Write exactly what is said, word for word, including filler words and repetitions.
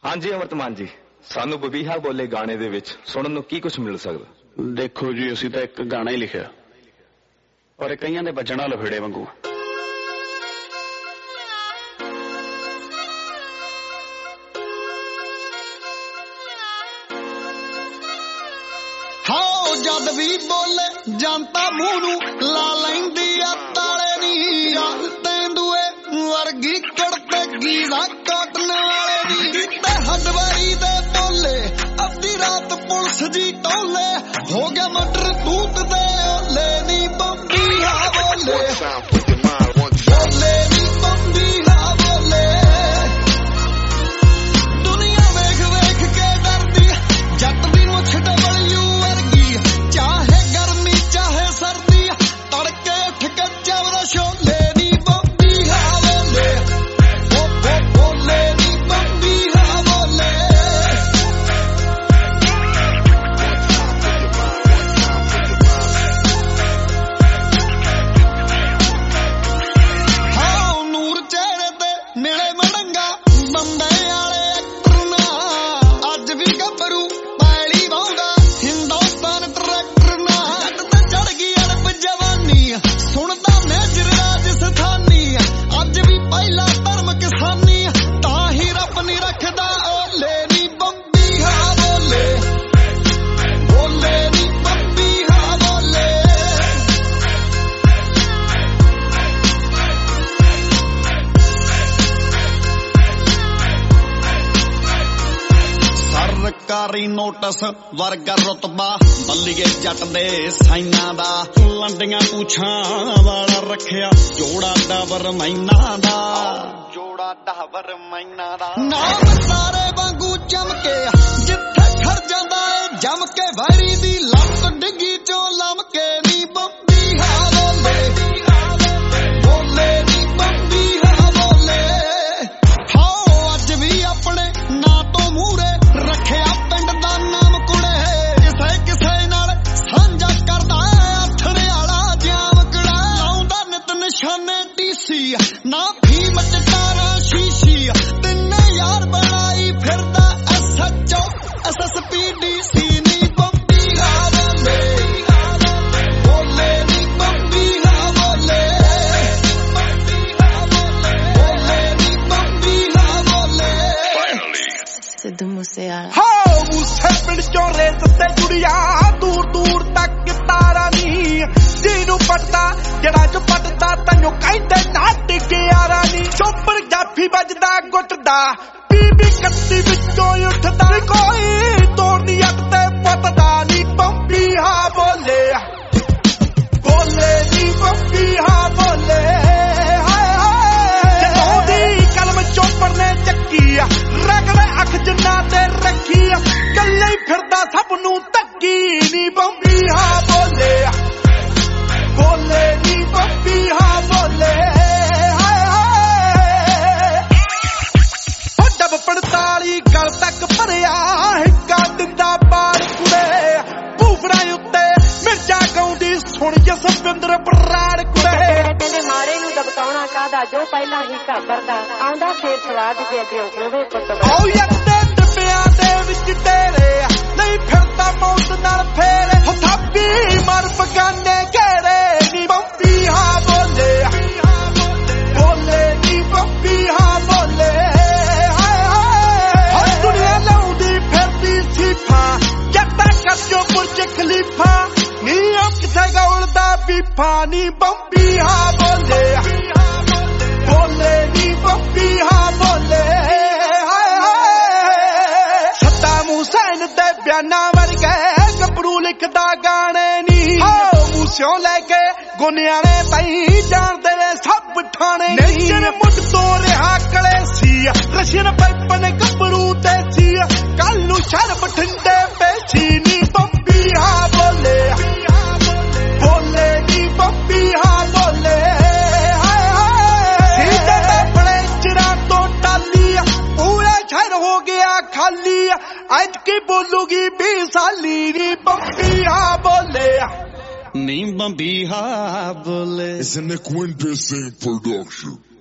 हाँ जी अमृतमान जी, सानू बबीहा बोले गाने दे विच सुनन नूं की कुछ मिल सकदा? देखो जी, असीं तां एक गाना ही लिखिआ पर कईयां दे बजणा लफेड़े वांगू। हाँ जद भी बोले जनता मूंह नूं ला लैंदी आ ताले नी, रंग तेंदुए वर्गी कड़ते गीज़ा काटन वाले नी। ते हडवारी दे बोले अद्धी रात पुलिस जी टोले, हो गया मटर दूत दे ओले नी बंबीहा बोले, बोले नी बंबीहा बोले। दुनिया वेख वेख के डरदी जट दी मुछ डबलयू वर्गी, चाहे गर्मी चाहे सर्दी तड़के उठ के जबरा शोले नी बंबीहा बोले, ओ ओ बोले नी बंबीहा बोले। हाँ नूर चेहरे ते मिले मड़ंगा बंबे आले एक्टर ना, अज भी गभरू पैली वाउंदा हिंदुस्तान ट्रैक्टर ना। जट ते चढ़ गई अड़प जवानी, सुनदा मेजर राजस्थानी, अज भी पहला धर्म किसानी, तां ही रब नी रखदा ओले नी बंबीहा बोले, बोले नी बंबीहा बोले। सरकारी नोटिस वर्गा रुतबा बल्लीए जट दे साइना दा, लंडियां पूछां वाला रखिया जोड़ा डाबर मैना दा, जोड़ा डाबर मैना दा। नाम सारे वांगू चमके जिथे खड़ जांदा ए जम के, वैरी दी लत डिगी चों लमके नी बंबीहा बोले, बोले नी बंबीहा बोले। हाँ अज भी अपने ना तो मूरे रखिया पिंड दा नाम कुड़े, किसे किसे नाल साझा करदा आथणे आला जाम कड़ा, लाउंदा नित निशाने टीसी ना भीम टटारा शीशी, तिन्ने यार बनाई फिरदा एसएचओ एसएसपी डीसी नी बंबीहा बोले, बोले नी बंबीहा बोले, बोले नी बंबीहा बोले। सिद्धू मूसेवाला। हाँ मूसे पिंड चों रेत ते जुड़िया दूर दूर तक तारा नी, जीनू पटदा जड़ा जो पटदा तैनू कहंदे नाटक यारा नी। चोपर जाफी बजदा गुੱਟਦਾ बीबी कत्ती विचों उठदा, कोई तोड़ दी अट ते पतदा नी बंबीहा बोले, बोले नी बंबीहा बोले। हाय हाय जदों दी कलम चोपर ने चक्की, रगड़े अख जिन्ना ते रखी, कल्ले ही फिरदा सब नूं तक्की नी बंबीहा बोले, बोले नी बंबीहा बोले। हाय हाय ओ डब पड़ताली गल तक भरिया, हिक्का दिंदा बाल कुड़े, भूफड़ा उत्ते मिर्चा गाउंदी सुण जसविंदर बराड़ कुड़े। ਕਹਿੰਦੇ ਮਾਰੇ ਨੂੰ ਦਬਕਾਉਣਾ ਕਾਹਦਾ, ਜੋ ਪਹਿਲਾਂ ਹੀ ਘਾਬਰਦਾ ਆਉਂਦਾ ਫੇਰ ਸਵਾਦ ਦੇ ਅੱਗੇ ਹੋਵੇ ਪੁੱਤ। ਆਓ ਯੱਕ ਦੇ ਡੱਬਿਆਂ ਦੇ ਵਿੱਚ ਤੇਰੇ ਨਹੀਂ ਫਿਰਦਾ ਮੌਤ ਨਾਲ ਫੇਰੇ, ਹੋ ਥਾਪੀ ਮਰ ਬਗਾਨੇ ਘੇਰੇ ਨੀ ਬੰਬੀਹਾ ਬੋਲੇ, ਬੋਲੇ ਨੀ ਬੰਬੀਹਾ ਬੋਲੇ। ਹਾਏ ਹਾਏ ਹਰ ਦੁਨੀਆ ਲਾਉਂਦੀ ਫਿਰਦੀ ਸੀਫਾ, ਜੱਟਾ ਕੱਜੋ ਬੁਰਜ ਖਲੀਫਾ, ਨੀ ਉਹ ਕਿਥੇ ਗੌਲਦਾ ਬੀਫਾ ਨੀ ਬੰਬੀਹਾ ਬੋਲੇ, ਬੋਲੇ ਨੀ ਬੰਬੀਹਾ ਬੋਲੇ। ਹਾਏ ਹਾਏ ਸੱਦਾਮ ਹੁਸੈਨ ਦੇ ਬਿਆਨਾਂ ਵਰਗੇ ਗੱਭਰੂ ਲਿਖਦਾ ਗਾਣੇ ਨੀ, ਹੋ ਮੂਸਿਓਂ ਲੈ ਕੇ ਗੁਨਿਆਣੇ ਤਾਈਂ ਜਾਣਦੇ ਨੇ ਸਭ ਠਾਣੇ। ਨੇਚਰ ਮੁੱਢ ਤੋਂ ਰਿਹਾ ਕਲੇਸੀ, ਰਸ਼ੀਅਨ ਪੈਪਨ ਗੱਭਰੂ ਤੇ ਸੀ, ਕੱਲ ਨੂੰ ਸ਼ਰ ਬਠਿੰਡੇ ਪੇਸ਼ੀ ਨੀ ਬੰਬੀਹਾ ਬੋਲੇ, ਬੋਲੇ ਨੀ ਬੰਬੀਹਾ ਬੋਲੇ। ਹਾਏ ਹਾਏ ਸੀਧੇ ਆਪਣੇ ਚਿਰਾਂ ਤੋਂ ਟਾਲੀ, ਪੂਰਾ ਸ਼ਹਿਰ ਹੋ ਗਿਆ ਖਾਲੀ, ਅੱਜ ਕੀ ਬੋਲੂਗੀ ਵੀਹ ਸਾਲੀ ਨੀ ਬੰਬੀਹਾ ਬੋਲੇ, ਨੀ ਬੰਬੀਹਾ ਬੋਲੇ। It's a Nick Winter production.